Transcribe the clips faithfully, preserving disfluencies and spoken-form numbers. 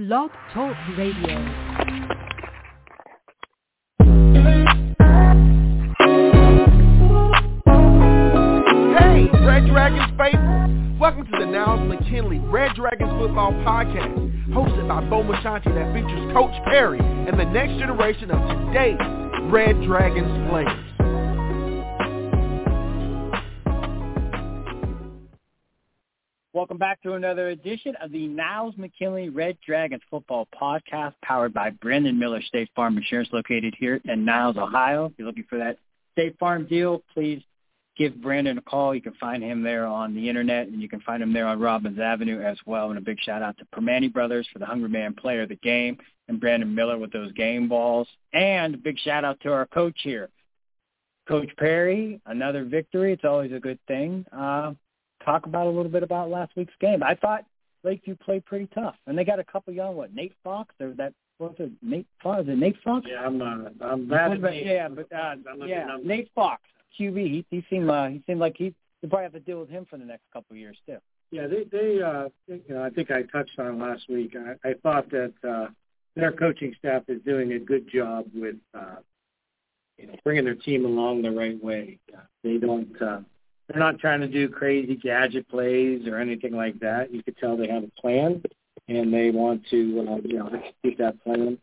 Blog Talk Radio. Hey, Red Dragons faithful! Welcome to the Niles McKinley Red Dragons Football Podcast, hosted by Bo Machanti, that features Coach Perry and the next generation of today's Red Dragons players. Welcome back to another edition of the Niles McKinley Red Dragons Football Podcast, powered by Brandon Miller State Farm Insurance, located here in Niles, Ohio. If you're looking for that State Farm deal, please give Brandon a call. You can find him there on the internet, and you can find him there on Robbins Avenue as well. And a big shout-out to Permani Brothers for the Hungry Man Player of the Game, and Brandon Miller with those game balls. And a big shout-out to our coach here, Coach Perry. Another victory. It's always a good thing. Uh, talk about a little bit about last week's game. I thought Lakeview played pretty tough, and they got a couple young, what, Nate Fox? Or that, what's it, Nate Fox? Is it Nate Fox? Yeah, I'm not. I'm bad. Yeah, but, uh, yeah, Nate Fox. Q B, he, he seemed uh, he seemed like he they probably have to deal with him for the next couple of years too. Yeah, they they uh, you know I think I touched on it last week. I, I thought that uh, their coaching staff is doing a good job with uh, you know bringing their team along the right way. Uh, they don't uh, they're not trying to do crazy gadget plays or anything like that. You could tell they have a plan and they want to uh, you know execute that plan.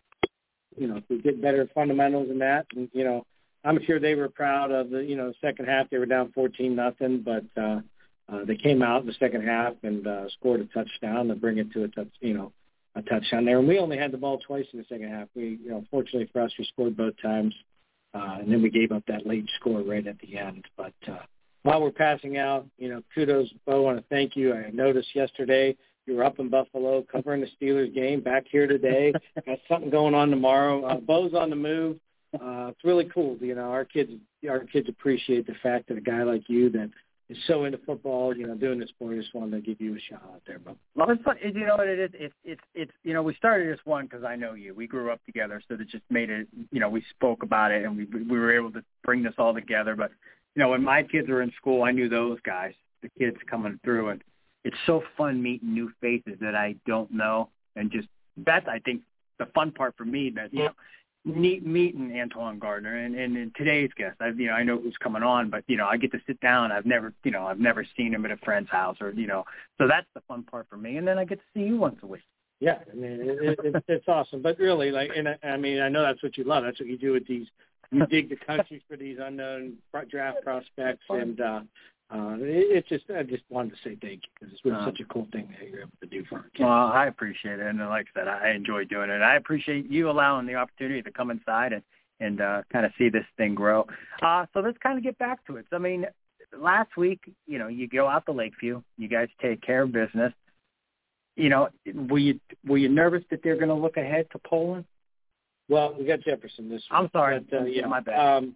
You know, to get better fundamentals in that, and you know. I'm sure they were proud of the, you know, second half. They were down fourteen nothing, but uh, uh, they came out in the second half and uh, scored a touchdown to bring it to a touch, you know, a touchdown there. And we only had the ball twice in the second half. We, you know, fortunately for us, we scored both times, uh, and then we gave up that late score right at the end. But uh, while we're passing out, you know, kudos, Bo. I want to thank you. I noticed yesterday you were up in Buffalo covering the Steelers game. Back here today, got something going on tomorrow. Uh, Bo's on the move. Uh, it's really cool. You know, our kids, our kids appreciate the fact that a guy like you that is so into football, you know, doing this sport. I just wanted to give you a shout out there, Bob. Well, it's fun. You know what it is? It's, it's, it's, you know, we started this one because I know you. We grew up together, so that just made it, you know, we spoke about it and we, we were able to bring this all together. But, you know, when my kids were in school, I knew those guys, the kids coming through. And it's so fun meeting new faces that I don't know. And just, that's, I think, the fun part for me that, you know, neat meeting Antoine Gardner and, and, and today's guest. I you know I know who's coming on, but you know I get to sit down. I've never you know I've never seen him at a friend's house or you know so that's the fun part for me. And then I get to see you once a week. Yeah, I mean it, it, it's awesome. But really, like, and I, I mean I know that's what you love. That's what you do with these. You dig the country for these unknown draft prospects, and uh, uh, it, it's just I just wanted to say thank you because it's been uh, such a cool thing that you're able to do for our kids. Well, I appreciate it, and like I said, I enjoy doing it. I appreciate you allowing the opportunity to come inside and and uh, kind of see this thing grow. Uh, so let's kind of get back to it. So, I mean, last week, you know, you go out to Lakeview, you guys take care of business. You know, were you were you nervous that they're going to look ahead to Poland? Well, we got Jefferson this week. I'm sorry. But, uh, yeah, my bad. Um,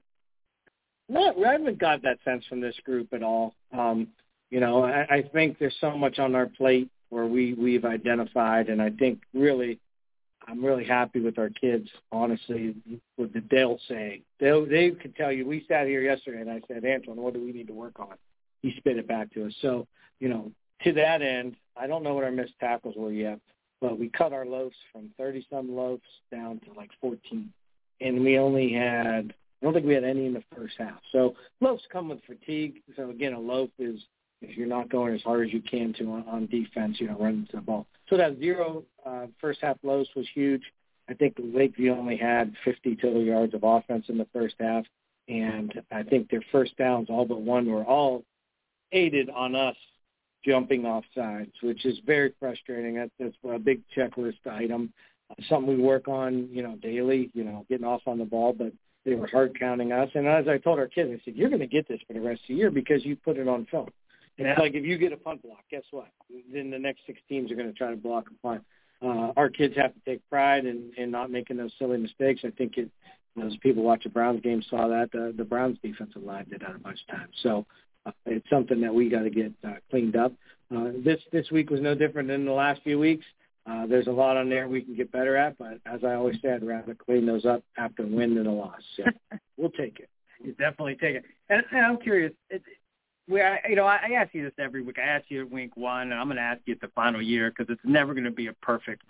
no, I haven't got that sense from this group at all. Um, you know, I, I think there's so much on our plate where we, we've identified, and I think really I'm really happy with our kids, honestly, with the they'll say. They'll, they could tell you, we sat here yesterday, and I said, Antoine, what do we need to work on? He spit it back to us. So, you know, to that end, I don't know what our missed tackles were yet, but we cut our loafs from thirty-some loafs down to like fourteen. And we only had, I don't think we had any in the first half. So loafs come with fatigue. So, again, a loaf is if you're not going as hard as you can to on, on defense, you know, running to the ball. So that zero uh, first half loafs was huge. I think Lakeview only had fifty total yards of offense in the first half. And I think their first downs, all but one, were all aided on us jumping off sides, which is very frustrating. That's, that's a big checklist item, uh, something we work on, you know, daily, you know, getting off on the ball, but they were hard counting us. And as I told our kids, I said, you're going to get this for the rest of the year because you put it on film. And it's like if you get a punt block, guess what? Then the next six teams are going to try to block a punt. Uh, our kids have to take pride in, in not making those silly mistakes. I think it, those people watch the Browns game saw that. The, the Browns defensive line did that a bunch of times. So, Uh, it's something that we got to get uh, cleaned up. Uh, this this week was no different than the last few weeks. Uh, there's a lot on there we can get better at, but as I always say, I'd rather clean those up after a win than a loss. So we'll take it. You definitely take it. And, and I'm curious, it, we, I, you know, I, I ask you this every week. I ask you at week one, and I'm going to ask you at the final year because it's never going to be a perfect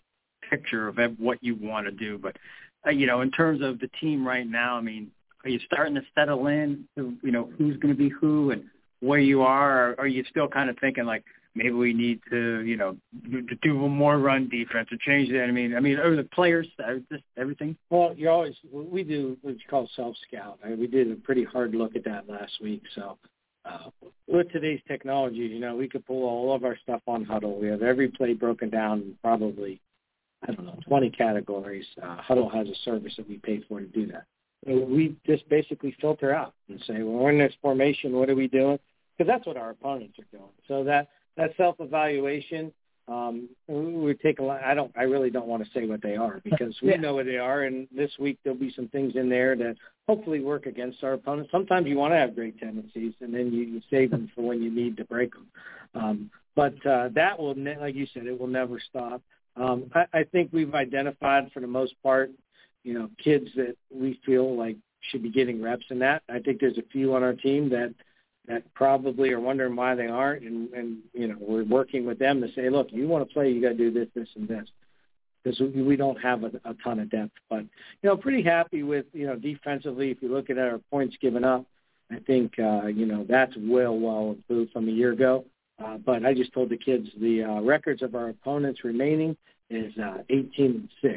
picture of what you want to do. But, uh, you know, in terms of the team right now, I mean, are you starting to settle in, to, you know, who's going to be who and where you are? Or are you still kind of thinking like maybe we need to, you know, to do more run defense or change that? I mean, I mean, are the players, just everything? Well, you're always, we do what you call self-scout. I mean, we did a pretty hard look at that last week. So uh, with today's technology, you know, we could pull all of our stuff on Huddle. We have every play broken down in probably, I don't know, twenty categories. Uh, Huddle has a service that we pay for to do that. So we just basically filter out and say, well, we're in this formation, what are we doing? Because that's what our opponents are doing. So that, that self-evaluation, um, we take a lot. I don't. I really don't want to say what they are because we yeah. know what they are. And this week there'll be some things in there that hopefully work against our opponents. Sometimes you want to have great tendencies, and then you, you save them for when you need to break them. Um, but uh, that will, ne- like you said, it will never stop. Um, I, I think we've identified for the most part, you know, kids that we feel like should be getting reps in that. I think there's a few on our team that. that probably are wondering why they aren't, and, and, you know, we're working with them to say, look, you want to play, you got to do this, this, and this, because we don't have a, a ton of depth. But, you know, pretty happy with, you know, defensively, if you look at our points given up, I think, uh, you know, that's well, well improved from a year ago. Uh, but I just told the kids the uh, records of our opponents remaining is uh, eighteen and six.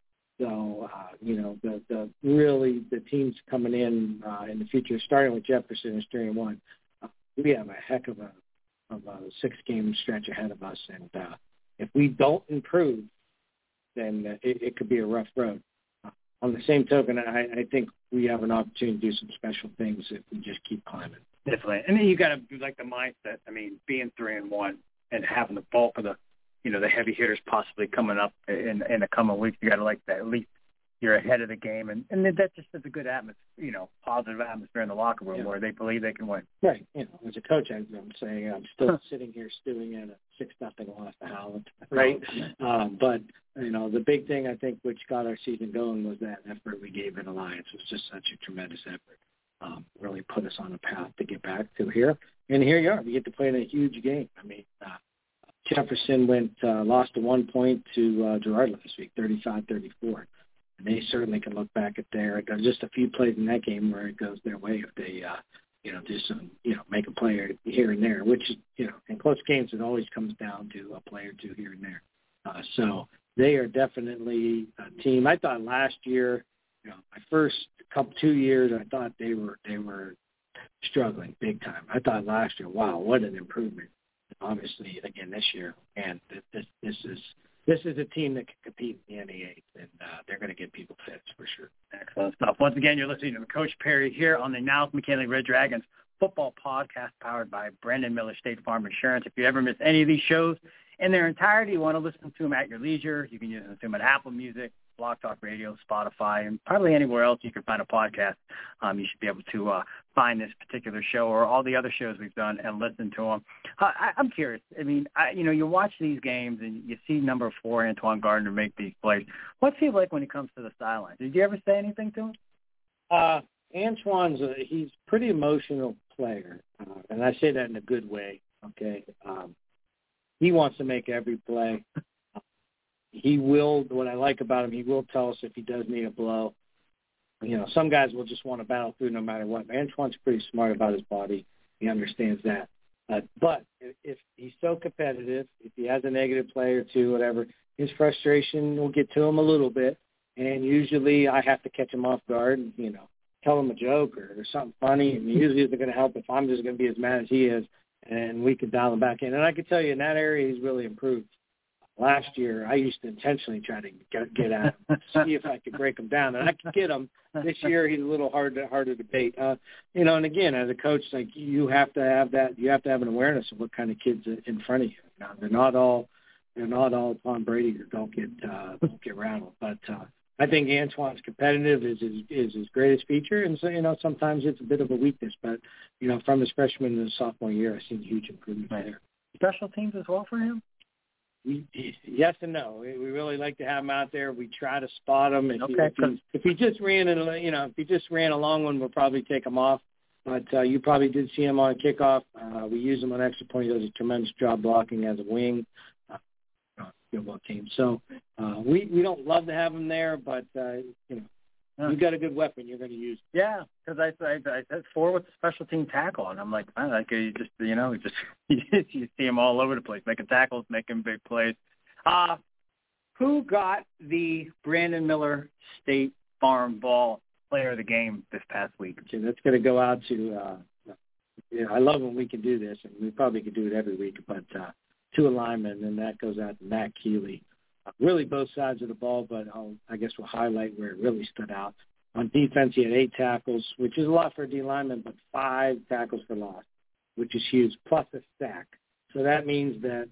So, uh, you know, the, the really the teams coming in uh, in the future, starting with Jefferson is three and one. Uh, we have a heck of a of a six game stretch ahead of us, and uh, if we don't improve, then uh, it, it could be a rough road. Uh, on the same token, I, I think we have an opportunity to do some special things if we just keep climbing. Definitely, and then you got to do like the mindset. I mean, being three and one and having the bulk of the you know, the heavy hitters possibly coming up in, in the coming weeks. You got to like that. At least you're ahead of the game. And, and that just is a good atmosphere, you know, positive atmosphere in the locker room yeah. where they believe they can win. Right. You know, as a coach, I'm saying I'm still sitting here stewing at a six nothing loss to Howland. Right. um, but, you know, the big thing I think which got our season going was that effort we gave in Alliance. It was just such a tremendous effort. Um, really put us on a path to get back to here. And here you are. We get to play in a huge game. I mean, uh, Jefferson went uh, lost to one point to uh, Girard last week, thirty-five thirty-four. And they certainly can look back at their – just a few plays in that game where it goes their way if they, uh, you know, do some, you know, make a play here and there, which, you know, in close games it always comes down to a play or two here and there. Uh, so they are definitely a team. I thought last year, you know, my first couple two years, I thought they were they were struggling big time. I thought last year, wow, what an improvement. Obviously, again this year, and this this is this is a team that can compete in the N E A, and uh, they're going to get people fit for sure. Excellent stuff. Once again, you're listening to Coach Perry here on the Niles McKinley Red Dragons football podcast, powered by Brandon Miller State Farm Insurance. If you ever miss any of these shows in their entirety, you want to listen to them at your leisure, you can listen to them at Apple Music, Blog Talk Radio, Spotify, and probably anywhere else you can find a podcast. Um, you should be able to uh, find this particular show or all the other shows we've done and listen to them. Uh, I, I'm curious. I mean, I, you know, you watch these games and you see number four, Antoine Gardner, make these plays. What's he like when he comes to the sideline? Did you ever say anything to him? Uh, Antoine's a, he's a pretty emotional player, uh, and I say that in a good way, okay? Um, he wants to make every play. He will, what I like about him, he will tell us if he does need a blow. You know, some guys will just want to battle through no matter what. Antoine's pretty smart about his body. He understands that. Uh, but if, if he's so competitive, if he has a negative play or two, whatever, his frustration will get to him a little bit. And usually I have to catch him off guard and, you know, tell him a joke or, or something funny. And usually it's going to help if I'm just going to be as mad as he is, and we can dial him back in. And I can tell you in that area he's really improved. Last year, I used to intentionally try to get, get at him, see if I could break him down, and I could get him. This year, he's a little hard to, harder to bait. Uh, you know, and again, as a coach, like you have to have that. You have to have an awareness of what kind of kids are in front of you. Now, they're not all, they're not all Tom Brady or don't get uh, don't get rattled. But uh, I think Antoine's competitive is his, is his greatest feature, and so you know sometimes it's a bit of a weakness. But you know, from his freshman to his sophomore year, I've seen huge improvement there. Special teams as well for him. We, yes and no. We really like to have him out there. We try to spot him. If, okay, he, if, he, if he just ran, in, you know, if he just ran a long one, we'll probably take him off. But uh, you probably did see him on kickoff. Uh, we use him on extra point. He does a tremendous job blocking as a wing. Uh, field goal team. So uh, we we don't love to have him there, but uh, you know. Huh. You got a good weapon you're going to use. Yeah, because I, I I said four with the special team tackle, and I'm like, man, like you just you know just you see him all over the place, making tackles, making big plays. Uh who got the Brandon Miller State Farm Ball Player of the Game this past week? Okay, that's going to go out to. Uh, yeah, I love when we can do this, and we probably could do it every week. But uh, to a lineman, and that goes out to Matt Keeley. Uh, really both sides of the ball, but I'll, I guess we'll highlight where it really stood out. On defense, he had eight tackles, which is a lot for a D lineman, but five tackles for loss, which is huge, plus a sack. So that means that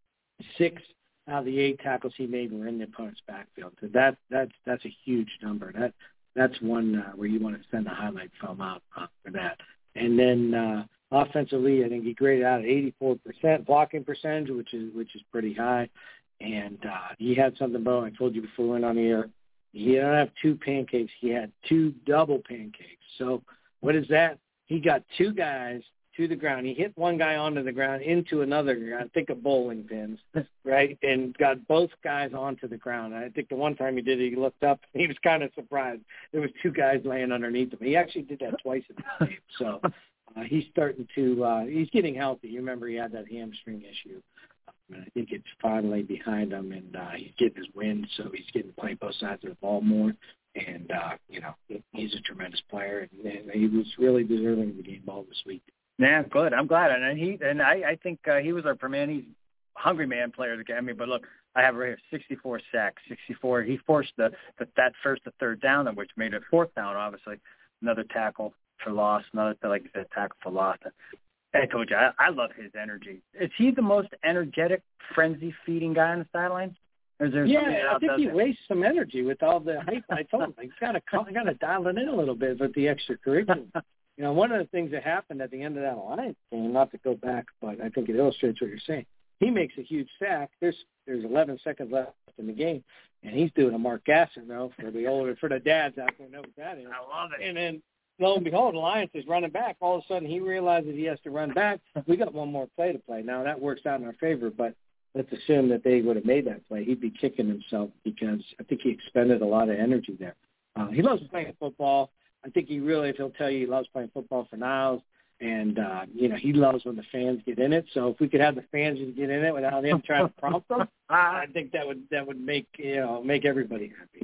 six out of the eight tackles he made were in the opponent's backfield. So that that's that's a huge number. That that's one uh, where you want to send a highlight film out uh, for that. And then uh, offensively, I think he graded out at eighty-four percent blocking percentage, which is which is pretty high. And uh, he had something, Bo, I told you before we went on the air. He didn't have two pancakes. He had two double pancakes. So what is that? He got two guys to the ground. He hit one guy onto the ground, into another guy, I think of bowling pins, right, and got both guys onto the ground. I think the one time he did it, he looked up, and he was kind of surprised. There was two guys laying underneath him. He actually did that twice in the game. So uh, he's starting to uh, – he's getting healthy. You remember he had that hamstring issue. And I think it's finally behind him, and uh, he's getting his wind, so he's getting to play both sides of the ball more. And, uh, you know, he's a tremendous player, and, and he was really deserving of the game ball this week. Yeah, good. I'm glad. And he and I, I think uh, he was our man. He's hungry man player of the game. I mean, but look, I have right here sixty-four sacks, sixty-four. He forced the, the that first to third down, which made it fourth down, obviously. Another tackle for loss, another, like you said, tackle for loss. I told you, I, I love his energy. Is he the most energetic, frenzy-feeding guy on the sidelines? Or is there yeah, I think he it? wastes some energy with all the hype. I told him, he's got to got to dial it in a little bit with the extracurricular. You know, one of the things that happened at the end of that Alliance game, not to go back, but I think it illustrates what you're saying. He makes a huge sack. There's there's eleven seconds left in the game, and he's doing a Mark Gasson, though, for the older, for the dads out there know what that is. I love it. And then, lo and behold, Alliance is running back. All of a sudden, he realizes he has to run back. We got one more play to play. Now, that works out in our favor, but let's assume that they would have made that play. He'd be kicking himself because I think he expended a lot of energy there. Uh, he loves playing football. I think he really, if he'll tell you, he loves playing football for Niles. And, uh, you know, he loves when the fans get in it. So if we could have the fans just get in it without him trying to prompt them, I think that would that would make, you know, make everybody happy.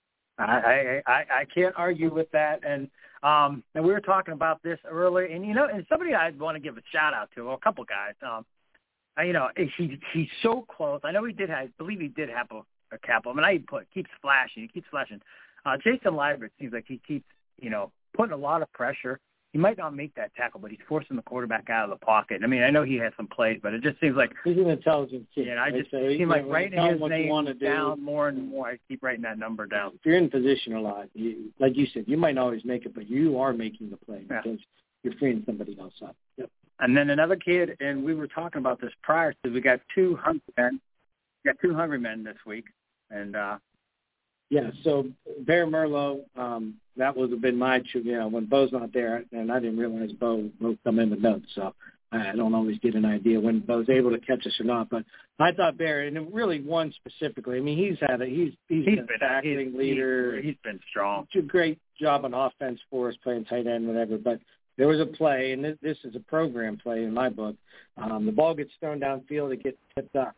I, I, I can't argue with that. And um, and we were talking about this earlier. And, you know, and somebody I'd want to give a shout-out to, well, a couple guys. Um, you know, he he's so close. I know he did have, I believe he did have a, a cap. I mean, I put keeps flashing. He keeps flashing. Uh, Jason Liebert seems like he keeps, you know, putting a lot of pressure. He might not make that tackle, but he's forcing the quarterback out of the pocket. I mean, I know he has some plays, but it just seems like he's an intelligent kid. Yeah, I just so seem like writing his name down do, more and more. I keep writing that number down. If you're in position a lot, you, like you said, you might not always make it, but you are making the play yeah. because you're freeing somebody else up. Yep. And then another kid, and we were talking about this prior to, we got two hungry men. We got two hungry men this week, and uh, yeah. So Bear Merlot, um, that would have been my, you know, when Bo's not there, and I didn't realize Bo wrote them in the notes, so I don't always get an idea when Bo's able to catch us or not. But I thought Bear, and really one specifically. I mean, he's had a he's he's, he's been been a tackling he's, leader. He's, he's been strong. Did a great job on offense for us, playing tight end, whatever. But there was a play, and this, this is a program play in my book. Um, the ball gets thrown downfield, it gets tipped up.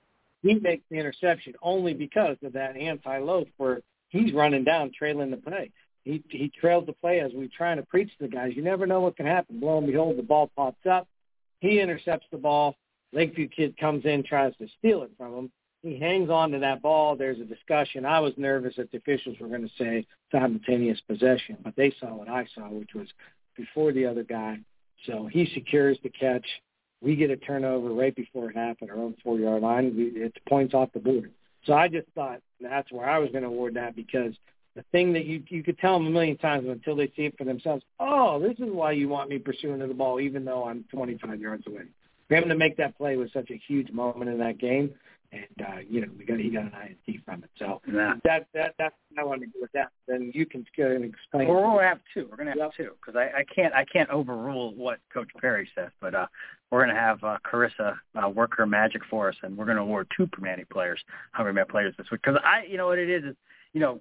He makes the interception only because of that anti-loaf where he's running down, trailing the play. He he trails the play as we're trying to preach to the guys. You never know what can happen. Lo and behold, the ball pops up. He intercepts the ball. Lakeview kid comes in, tries to steal it from him. He hangs on to that ball. There's a discussion. I was nervous that the officials were going to say simultaneous possession, but they saw what I saw, which was before the other guy. So he secures the catch. We get a turnover right before half at our own four-yard line. We, it's points off the board. So I just thought that's where I was going to award that because the thing that you you could tell them a million times until they see it for themselves, oh, this is why you want me pursuing the ball even though I'm twenty-five yards away. For him to make that play was such a huge moment in that game, and, uh, you know, we got he got an I N T from it. So yeah. that, that, that's I want to go with that. Then you can go and explain. We're going to have two. We're going to have yep. two because I, I can't I can't overrule what Coach Perry says. But uh, we're going to have uh, Carissa uh, work her magic for us, and we're going to award two Primanti players, Hungry Man players this week. Because I, you know what it is, is you know,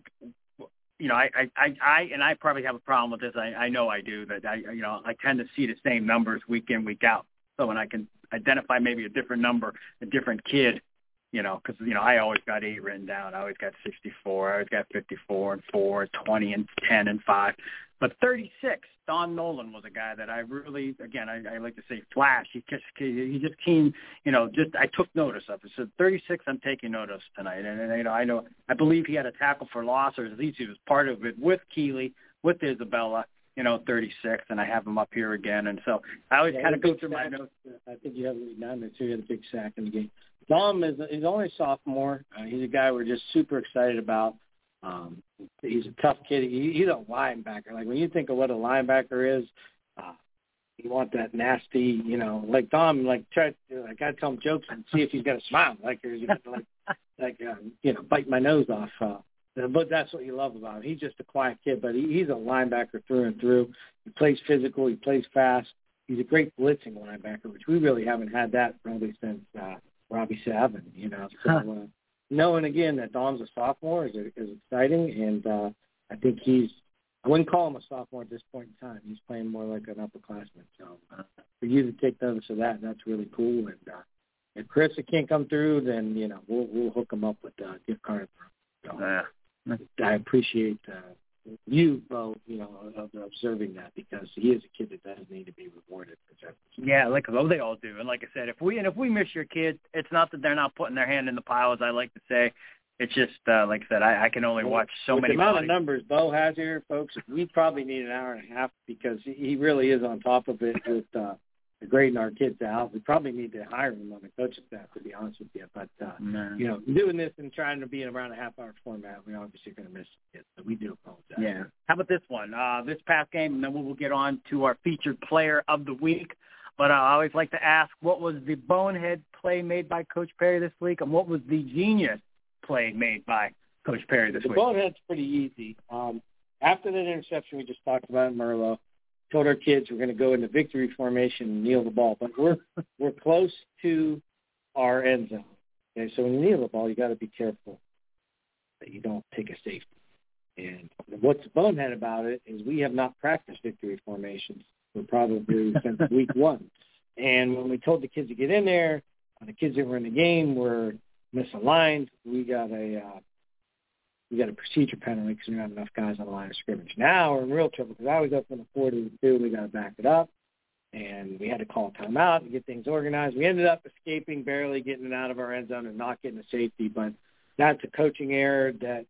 you know, I, I, I, I, and I probably have a problem with this. I, I know I do that. I, you know, I tend to see the same numbers week in, week out. So when I can identify maybe a different number, a different kid, you know, because, you know, I always got eight written down. I always got sixty-four. I always got fifty-four and four, twenty and ten and five. But thirty-six, Don Nolan was a guy that I really, again, I, I like to say flash. He just, he just came, you know, just I took notice of it. So thirty-six, I'm taking notice tonight. And, and, you know, I know, I believe he had a tackle for loss, or at least he was part of it with Keeley, with Isabella, you know, thirty-six, and I have him up here again. And so I always yeah, kind of go through sack. my notes. I think you have it down there, too. He had a big sack in the game. Dom is he's only a sophomore. Uh, he's a guy we're just super excited about. Um, he's a tough kid. He, he's a linebacker. Like, when you think of what a linebacker is, uh, you want that nasty, you know, like Dom, like, try, like I tell him jokes and see if he's got a smile. Like, he's got to, like, like uh, you know, bite my nose off. Uh, but that's what you love about him. He's just a quiet kid, but he, he's a linebacker through and through. He plays physical. He plays fast. He's a great blitzing linebacker, which we really haven't had that probably since uh, Robbie Savin, you know. So uh, knowing, again, that Dom's a sophomore is, is exciting, and uh, I think he's – I wouldn't call him a sophomore at this point in time. He's playing more like an upperclassman. So uh, for you to take notice of that, that's really cool. And uh, if Chris can't come through, then, you know, we'll, we'll hook him up with a gift card. So, Yeah. I appreciate uh, you, Bo, you know, of observing that, because he is a kid that does need to be rewarded for that. Yeah, like oh, they all do. And like I said, if we and if we miss your kid, it's not that they're not putting their hand in the pile, as I like to say. It's just uh, like I said, I, I can only watch so With many. The amount bodies. of numbers Bo has here, folks, we probably need an hour and a half, because he really is on top of it with uh, grading our kids out. We probably need to hire him on the coaching staff, to be honest with you. But, uh, no. you know, doing this and trying to be in around a half-hour format, we're obviously going to miss it. So we do apologize. Yeah. How about this one? Uh, this past game, and then we'll get on to our featured player of the week. But uh, I always like to ask, what was the bonehead play made by Coach Perry this week, and what was the genius play made by Coach Perry this the week? The bonehead's pretty easy. Um, after that interception we just talked about in Merlot, told our kids we're going to go into victory formation and kneel the ball, but we're we're close to our end zone. Okay, so when you kneel the ball, you got to be careful that you don't take a safety. And what's bonehead about it is we have not practiced victory formations for probably since week one. And when we told the kids to get in there, the kids that were in the game were misaligned. We got a uh, we got a procedure penalty because we don't have enough guys on the line of scrimmage. Now we're in real trouble, because I was up from the four to the two. We got to back it up, and we had to call a timeout and get things organized. We ended up escaping, barely getting it out of our end zone and not getting a safety. But that's a coaching error that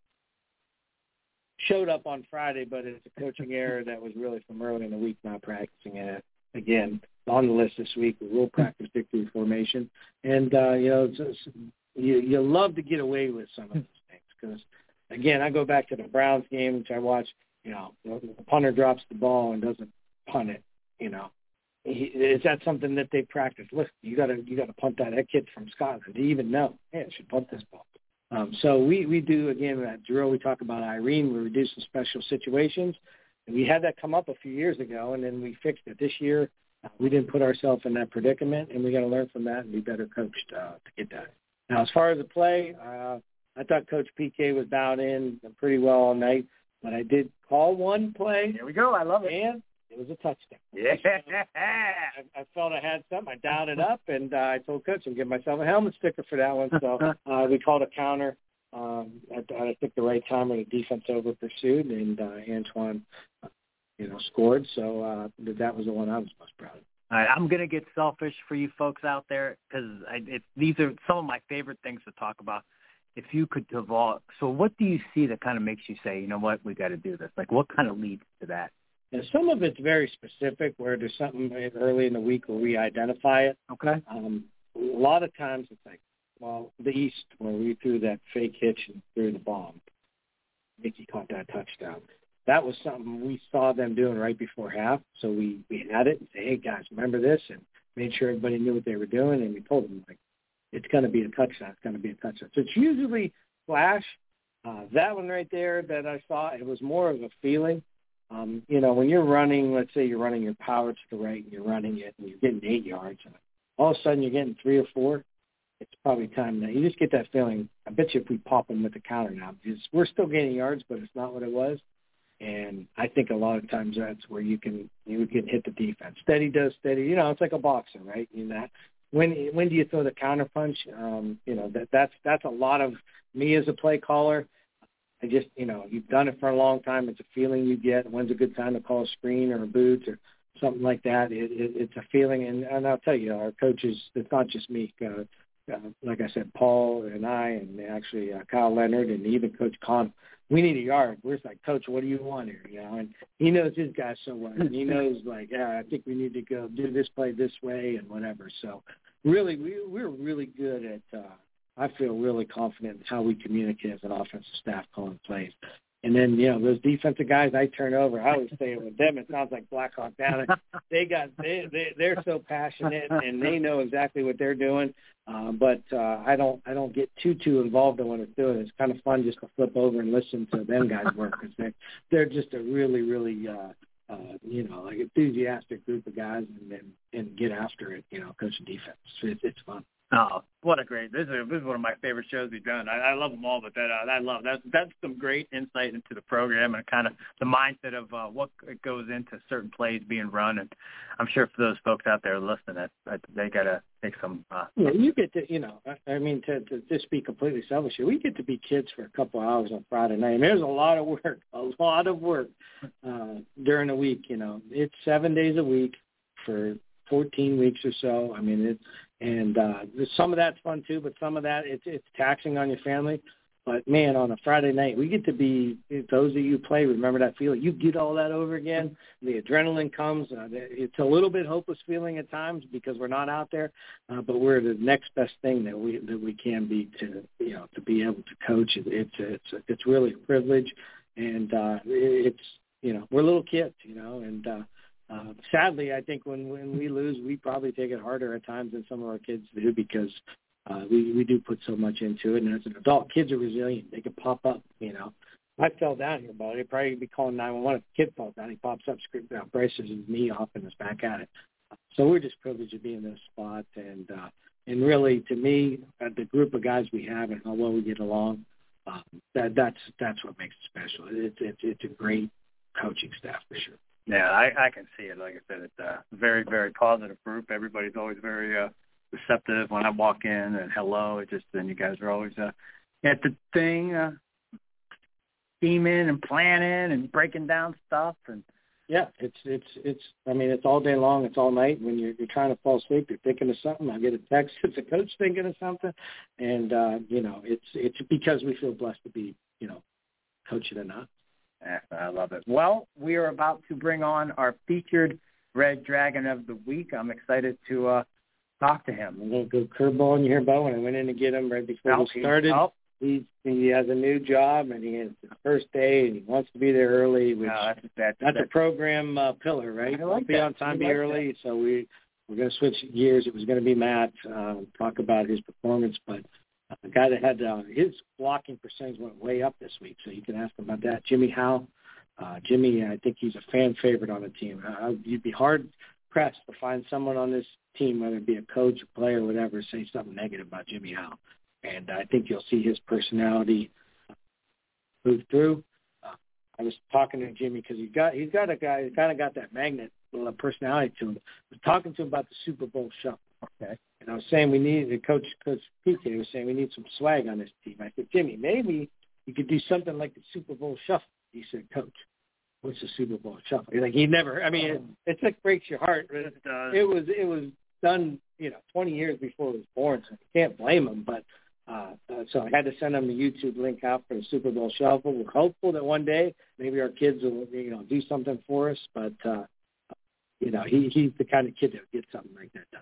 showed up on Friday, but it's a coaching error that was really from early in the week, not practicing it. Again, on the list this week, we will practice victory formation. And, uh, you know, it's, it's, you, you love to get away with some of those things because, again, I go back to the Browns game, which I watch, you know, the punter drops the ball and doesn't punt it, you know. He, is that something that they practice? Listen, you got to you got to punt that. That kid's from Scotland. Do you even know? Hey, I should punt this ball. Um, so we, we do, again, that drill. We talk about Irene. We reduce the special situations. And we had that come up a few years ago, and then we fixed it. This year, uh, we didn't put ourselves in that predicament, and we got to learn from that and be better coached uh, to get that. Now, as far as the play, uh, I thought Coach P K was dialed in pretty well all night, but I did call one play. Here we go. I love it. And it was a touchdown. Yeah. I, I felt I had something. I dialed it up, and uh, I told Coach I'm giving myself a helmet sticker for that one. So uh, we called a counter. Um, at, I think the right time when the defense over pursued, and uh, Antoine, uh, you know, scored. So uh, that was the one I was most proud of. All right, I'm going to get selfish for you folks out there because these are some of my favorite things to talk about. If you could devolve, so what do you see that kind of makes you say, you know what, we got to do this? Like, what kind of leads to that? Yeah, some of it's very specific, where there's something early in the week where we identify it. Okay. Um, a lot of times it's like, well, the East, where we threw that fake hitch and threw the bomb. Mickey caught that touchdown. That was something we saw them doing right before half, so we, we had it and say, hey, guys, remember this, and made sure everybody knew what they were doing, and we told them, like, it's going to be a touchdown. It's going to be a touchdown. So it's usually flash, Uh, that one right there that I saw, it was more of a feeling. Um, you know, when you're running, let's say you're running your power to the right and you're running it and you're getting eight yards, and all of a sudden you're getting three or four, it's probably time that you just get that feeling. I bet you if we pop them with the counter now, because we're still gaining yards, but it's not what it was. And I think a lot of times that's where you can you can hit the defense. Steady does steady. You know, it's like a boxer, right? You know, when when do you throw the counter punch? Um, you know, that that's that's a lot of me as a play caller. I just, you know, you've done it for a long time. It's a feeling you get. When's a good time to call a screen or a boot or something like that? It, it, it's a feeling, and, and I'll tell you, our coaches. It's not just me. Uh, uh, like I said, Paul and I, and actually uh, Kyle Leonard, and even Coach Con. We need a yard. We're just like, Coach, what do you want here? You know, and he knows his guys so well. And he knows, like, yeah, I think we need to go do this play this way and whatever. So, really, we we're really good at. Uh, I feel really confident in how we communicate as an offensive staff calling plays. And then, you know, those defensive guys I turn over, I always say with them, it sounds like Black Hawk Down. They got, they, they, they're so passionate and they know exactly what they're doing. Uh, but uh, I don't, I don't get too, too involved in what it's doing. It's kind of fun just to flip over and listen to them guys work because they're, they're just a really, really, uh, uh, you know, like enthusiastic group of guys and, and, and get after it, you know, coaching defense. It's, it's fun. Oh, what a great! This is this is one of my favorite shows we've done. I, I love them all, but that uh, I love that's that's some great insight into the program and kind of the mindset of uh, what goes into certain plays being run. And I'm sure for those folks out there listening, that, that they gotta take some. Uh, yeah, you get to, you know, I, I mean, to, to just be completely selfish here, we get to be kids for a couple of hours on Friday night. And there's a lot of work, a lot of work uh, during the week. You know, it's seven days a week for fourteen weeks or so. I mean, it's. And uh, some of that's fun, too, but some of that, it's it's taxing on your family. But, man, on a Friday night, we get to be, those of you who play, remember that feeling. You get all that over again. The adrenaline comes. Uh, it's a little bit hopeless feeling at times because we're not out there, uh, but we're the next best thing that we that we can be to, you know, to be able to coach. It, it's it's it's really a privilege. And uh, it's, you know, we're little kids, you know, and uh, Uh, sadly, I think when, when we lose, we probably take it harder at times than some of our kids do because uh, we, we do put so much into it. And as an adult, kids are resilient. They can pop up, you know. I fell down here, but I'd probably be calling nine one one. If a kid falls down, he pops up, screams out, braces his knee off, and is back at it. So we're just privileged to be in this spot. And, uh, and really, to me, uh, the group of guys we have and how well we get along, uh, that, that's that's what makes it special. It's, it's, it's a great coaching staff for sure. Yeah, I, I can see it. Like I said, it's a very, very positive group. Everybody's always very uh, receptive when I walk in and hello. It just then you guys are always uh, at the thing, uh, scheming and planning and breaking down stuff. And yeah, it's it's it's. I mean, it's all day long. It's all night. When you're you're trying to fall asleep, you're thinking of something. I get a text. It's a coach thinking of something, and uh, you know, it's it's because we feel blessed to be, you know, coaching or not. Yeah, I love it. Well, we are about to bring on our featured Red Dragon of the week. I'm excited to uh, talk to him. I'm going to go curveball in your bow, and I went in to get him right before oh, we started. Oh. He's, he has a new job, and he has his first day, and he wants to be there early, which no, that's, that's, that's that's a program uh, pillar, right? I like be that. on time, I be like early. That. So we, we're going to switch gears. It was going to be Matt, uh, talk about his performance, but a guy that had uh, his blocking percentage went way up this week, so you can ask him about that. Jimmy Howe. Uh, Jimmy, I think he's a fan favorite on the team. Uh, you'd be hard-pressed to find someone on this team, whether it be a coach, a player, whatever, say something negative about Jimmy Howe. And I think you'll see his personality move through. Uh, I was talking to Jimmy because he's got he's got a guy he's kind of got that magnet personality to him. I was talking to him about the Super Bowl shuffle. Okay, and I was saying we need Coach Coach P K was saying we need some swag on this team. I said, Jimmy, maybe you could do something like the Super Bowl shuffle. He said, Coach, what's the Super Bowl shuffle? Like he never. I mean, it, it's like breaks your heart. But it, it was it was done, you know, twenty years before he was born, so you can't blame him. But uh, uh, so I had to send him the YouTube link out for the Super Bowl shuffle. We're hopeful that one day maybe our kids will, you know, do something for us. But uh, you know, he he's the kind of kid that would get something like that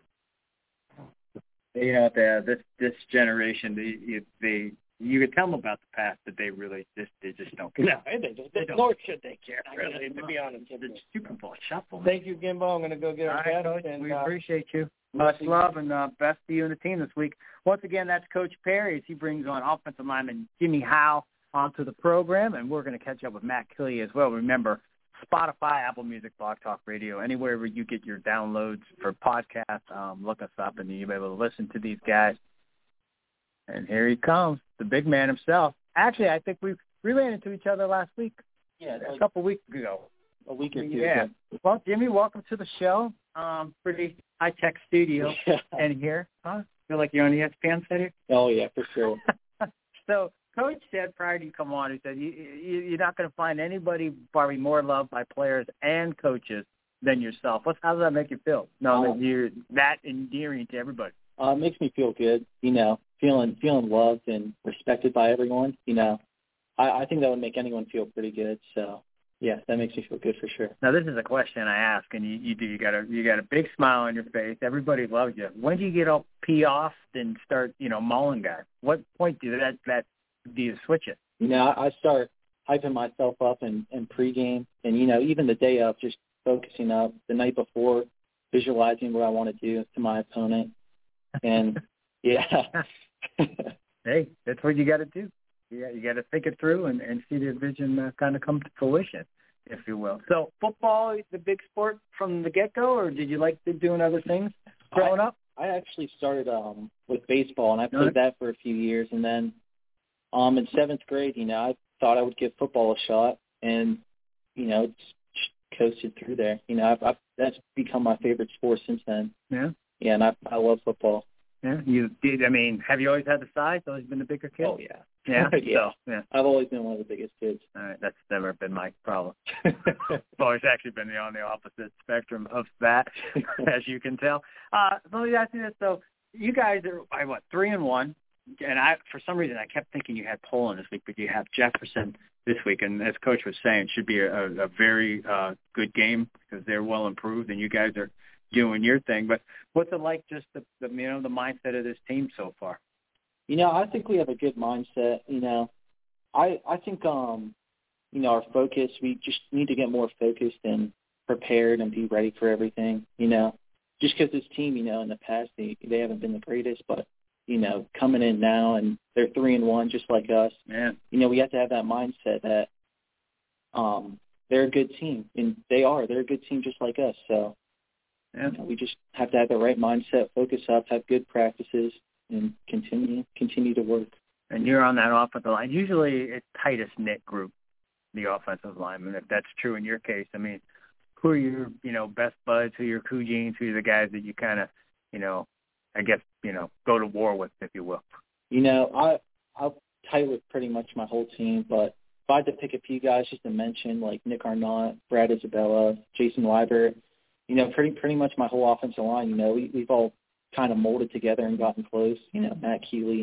done. You know, the, this this generation, they they. You could tell them about the past, but they really just they just don't care. No, they, they, they don't. Nor should they care, really, to be honest. The Super Bowl shuffle. Thank you, Gimbo. I'm going to go get our right, guest. And, we uh, appreciate you. Much love and uh, best to you and the team this week. Once again, that's Coach Perry as he brings on offensive lineman Jimmy Howe. onto the program, and we're going to catch up with Matt Killiey as well. Remember, Spotify, Apple Music, Blog Talk Radio, anywhere where you get your downloads for podcasts, um, look us up, and you'll be able to listen to these guys. And here he comes, the big man himself. Actually, I think we we ran into each other last week. Yeah, a like couple weeks ago. A week or two Yeah. ago. Well, Jimmy, welcome to the show. Um, pretty high-tech studio Yeah. in here. Huh? Feel like you're on E S P N set here? Oh, yeah, for sure. So Coach said prior to you come on, he said, you, you, you're not going to find anybody probably more loved by players and coaches than yourself. What's, how does that make you feel? No, Oh. that you're that endearing to everybody. Uh, it makes me feel good, you know, feeling feeling loved and respected by everyone. You know, I, I think that would make anyone feel pretty good. So, yeah, that makes me feel good for sure. Now, this is a question I ask, and you, you do. You got a you got a big smile on your face. Everybody loves you. When do you get all pee off and start, you know, mauling guys? What point do that that do you switch it? You know, I, I start hyping myself up in, in pregame, and you know, even the day of, just focusing up the night before, visualizing what I want to do to my opponent, and yeah. Hey, that's what you got to do. Yeah, you got to think it through and, and see the vision uh, kind of come to fruition, if you will. So, football, the big sport from the get-go, or did you like to doing other things growing I, up? I actually started um, with baseball, and I played Right. that for a few years, and then um, in seventh grade, you know, I thought I would give football a shot, and you know, it's coasted through there. You know, I've, I've, that's become my favorite sport since then. Yeah. Yeah, and I, I love football. Yeah, you did. I mean, have you always had the size? Always been the bigger kid? Oh yeah, Yeah. yeah. So, yeah. I've always been one of the biggest kids. All right, that's never been my problem. I've always actually been on the opposite spectrum of that, as you can tell. Uh, let me ask you this: so, you guys are, I what, three and one, and I, for some reason, I kept thinking you had Poland this week, but you have Jefferson this week, and as Coach was saying, it should be a, a very uh, good game because they're well improved, and you guys are doing your thing. But what's it like, just the, the you know the mindset of this team so far? You know, I think we have a good mindset. You know, I I think um, you know, our focus. We just need to get more focused and prepared and be ready for everything. You know, just because this team, you know, in the past they they haven't been the greatest, but you know, coming in now and they're three and one just like us. Yeah. You know, we have to have that mindset that um they're a good team, and they are. They're a good team just like us. So. Yeah. You know, we just have to have the right mindset, focus up, have good practices, and continue continue to work. And you're on that offensive line. Usually it's tightest knit group, the offensive lineman. If that's true in your case, I mean, who are your, you know, best buds? Who are your Cougines? Who are the guys that you kind of, you know, I guess, you know, go to war with, if you will? You know, I I'm tight with pretty much my whole team, but if I had to pick a few guys just to mention, like Nick Arnott, Brad Isabella, Jason Weibert, you know, pretty pretty much my whole offensive line, you know, we, we've all kind of molded together and gotten close. You know, Matt Keeley,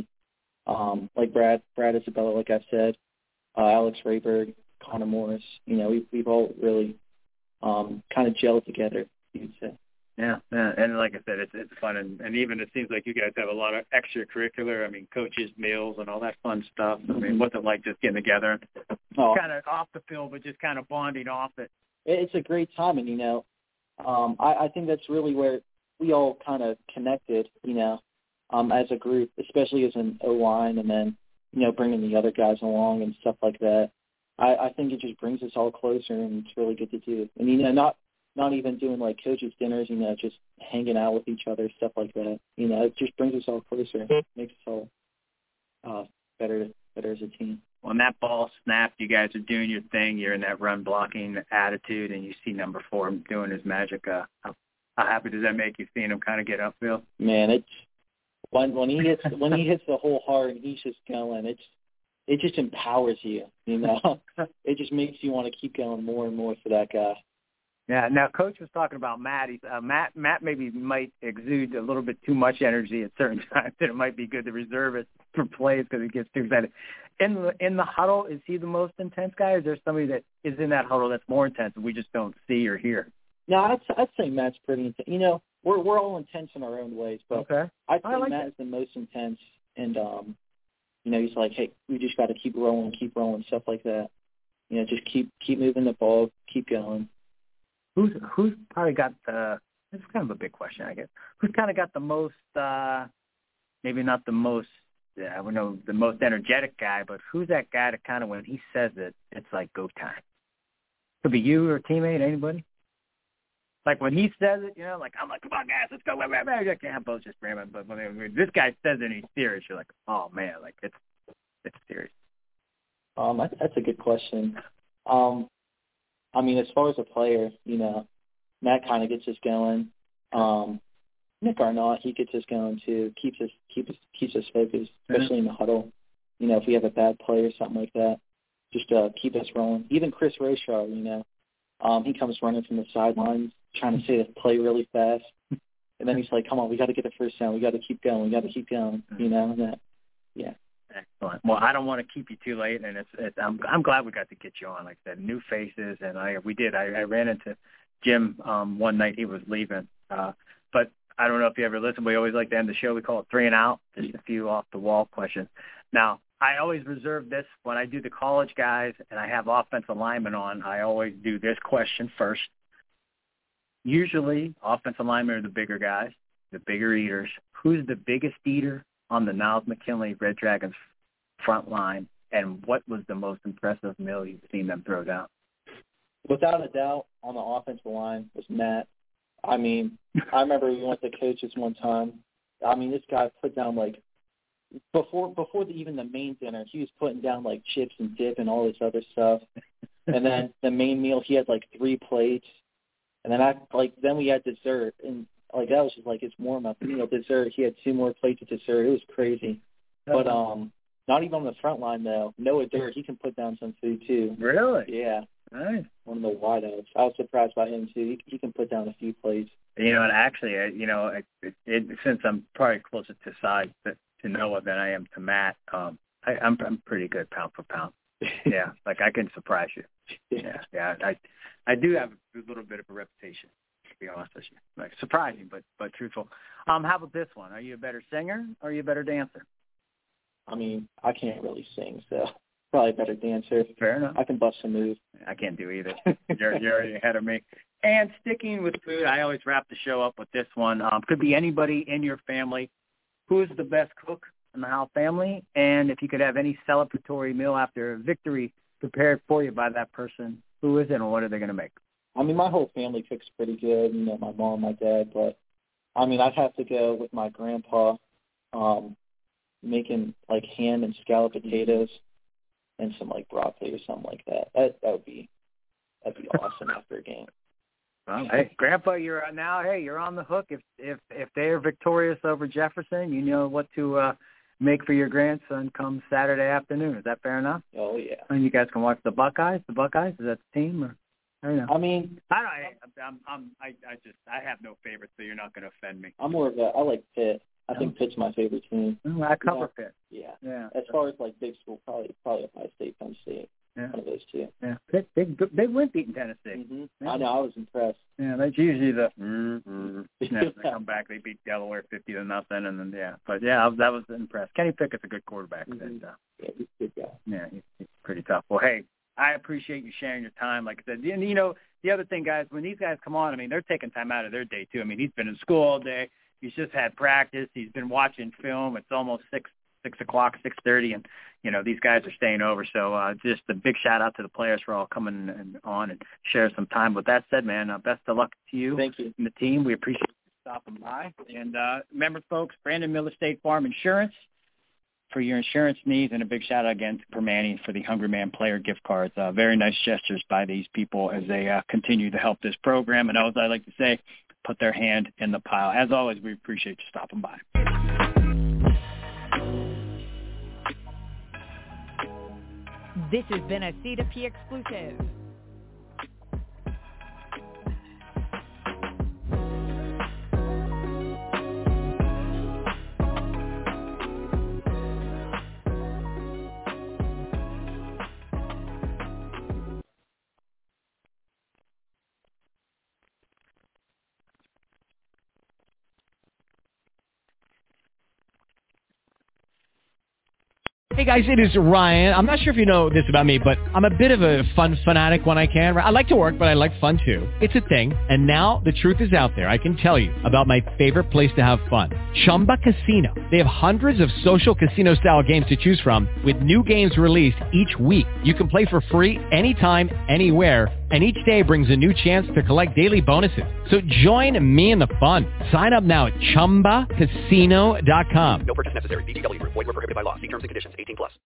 um, like Brad Brad Isabella, like I said, uh, Alex Rayberg, Connor Morris. You know, we've, we've all really um, kind of gelled together, you'd say. Yeah, yeah, and like I said, it's it's fun, and, and even it seems like you guys have a lot of extracurricular. I mean, coaches, meals, and all that fun stuff. I mean, what's it like just getting together, Oh. kind of off the field, but just kind of bonding off it? It's a great time, and you know, um, I, I think that's really where we all kind of connected, you know, um, as a group, especially as an O-line, and then, you know, bringing the other guys along and stuff like that. I, I think it just brings us all closer, and it's really good to do. And, you know, not not even doing, like, coaches' dinners, you know, just hanging out with each other, stuff like that. You know, it just brings us all closer. It makes us all uh, better, better as a team. When that ball snapped, you guys are doing your thing. You're in that run blocking attitude, and you see number four doing his magic. Uh, how, how happy does that make you seeing him kind of get upfield? Man, it's when when he hits when he hits the whole heart and he's just going. It's it just empowers you. You know, it just makes you want to keep going more and more for that guy. Yeah. Now, Coach was talking about Matt. He's, uh, Matt Matt maybe might exude a little bit too much energy at certain times, and it might be good to reserve it for plays because he gets too excited. In the in the huddle, is he the most intense guy, or is there somebody that is in that huddle that's more intense and we just don't see or hear? No, I'd, I'd say Matt's pretty intense. You know, we're we're all intense in our own ways, but Okay. I'd I say like Matt that. is the most intense. And um, you know, he's like, hey, we just got to keep rolling, keep rolling, stuff like that. You know, just keep keep moving the ball, keep going. Who's who's probably got the? This is kind of a big question, I guess. Who's kind of got the most? Uh, maybe not the most yeah, we know the most energetic guy, but who's that guy that kind of, when he says it, it's like go time? Could be you or a teammate, anybody? Like when he says it, you know, like I'm like, come on, guys, let's go. Blah, blah, blah. You're like, yeah, both just random. But when this guy says it and he's serious, you're like, oh man, like it's it's serious. Um, I, that's a good question. Um, I mean, as far as a player, you know, Matt kind of gets us going. Um, Nick Arnott, he gets us going too. Keeps us keeps us keeps us focused, especially mm-hmm. in the huddle. You know, if we have a bad play or something like that, just uh, keep us rolling. Even Chris Rochard, you know, um, he comes running from the sidelines, trying to say the play really fast, and then he's like, "Come on, we got to get the first down. We got to keep going. We got to keep going." You know, and that, yeah. Excellent. Well, I don't want to keep you too late, and it's, it's I'm I'm glad we got to get you on. Like I said, new faces, and I we did. I, I ran into Jim um, one night. He was leaving, uh, but I don't know if you ever listen. We always like to end the show. We call it three and out, just a few off the wall questions. Now, I always reserve this when I do the college guys, and I have offensive linemen on. I always do this question first. Usually, offensive linemen are the bigger guys, the bigger eaters. Who's the biggest eater on the Niles McKinley Red Dragons front line, and what was the most impressive meal you've seen them throw down? Without a doubt, on the offensive line was Matt. I mean, I remember we went to coaches one time. I mean, this guy put down, like, before before the, even the main dinner, he was putting down, like, chips and dip and all this other stuff. And then the main meal, he had, like, three plates. And then, I like, then we had dessert. And, like, that was just, like, his warm-up. You know, dessert, he had two more plates of dessert. It was crazy. But um, not even on the front line, though. Noah Dirt, he can put down some food, too. Really? Yeah. Nice. One of the wideouts. I was surprised by him, too. He, he can put down a few plays. You know, and actually, you know, it, it, it, since I'm probably closer to size to, to Noah than I am to Matt, um, I, I'm I'm pretty good pound for pound. Yeah, like I can surprise you. Yeah, yeah. I I do have a little bit of a reputation, to be honest with you. Like surprising, but but truthful. Um, how about this one? Are you a better singer or are you a better dancer? I mean, I can't really sing, so probably a better dancer. Fair enough. I can bust a move. I can't do either. You're, you're already ahead of me. And sticking with food, I always wrap the show up with this one. Um, could be anybody in your family. Who is the best cook in the Howe family? And if you could have any celebratory meal after a victory prepared for you by that person, who is it and what are they going to make? I mean, my whole family cooks pretty good, you know, my mom, my dad. But, I mean, I'd have to go with my grandpa um, making, like, ham and scalloped potatoes and some, like, broccoli or something like that. That that would be that'd be awesome after a game. Well, hey, Grandpa, you're now. Hey, you're on the hook. If if if they are victorious over Jefferson, you know what to uh, make for your grandson come Saturday afternoon. Is that fair enough? Oh yeah. And you guys can watch the Buckeyes. The Buckeyes, is that the team? Or I don't know. I mean, I don't. I, I'm. I'm. I. I just. I have no favorites, so you're not going to offend me. I'm more of a. I like Pitt. I oh. think Pitt's my favorite team. Oh, I cover yeah. Pitt. Yeah. Yeah. As far as like big school, probably probably Ohio State, Penn State. Yeah. One of those two. Yeah. Pitt, big big win beating Tennessee. Mm-hmm. Yeah. I know. I was impressed. Yeah, that's usually the. Mm-hmm. Yeah, they come back, they beat Delaware fifty to nothing, and then yeah. But yeah, I was, that was impressed. Kenny Pickett's a good quarterback. Mm-hmm. And, uh, yeah, he's a good guy. Yeah, he's, he's pretty tough. Well, hey, I appreciate you sharing your time. Like I said, and you know, the other thing, guys, when these guys come on, I mean, they're taking time out of their day too. I mean, he's been in school all day. He's just had practice. He's been watching film. It's almost six six o'clock, six thirty, and you know these guys are staying over. So uh, just a big shout out to the players for all coming and on and share some time. With that said, man, uh, best of luck to you. Thank you And the team. We appreciate you stopping by. And uh, remember, folks, Brandon Miller State Farm Insurance for your insurance needs, and a big shout out again to Permani for the Hungry Man player gift cards. Uh, very nice gestures by these people as they uh, continue to help this program. And as I like to say, put their hand in the pile. As always, we appreciate you stopping by. This has been a C to P exclusive. Hey guys, it is Ryan. I'm not sure if you know this about me, but I'm a bit of a fun fanatic when I can. I like to work, but I like fun too. It's a thing. And now the truth is out there. I can tell you about my favorite place to have fun. Chumba Casino. They have hundreds of social casino style games to choose from with new games released each week. You can play for free anytime, anywhere. And each day brings a new chance to collect daily bonuses. So join me in the fun. Sign up now at chumba casino dot com. No purchase necessary. V G W Group. Void where prohibited by law. See terms and conditions. eighteen plus.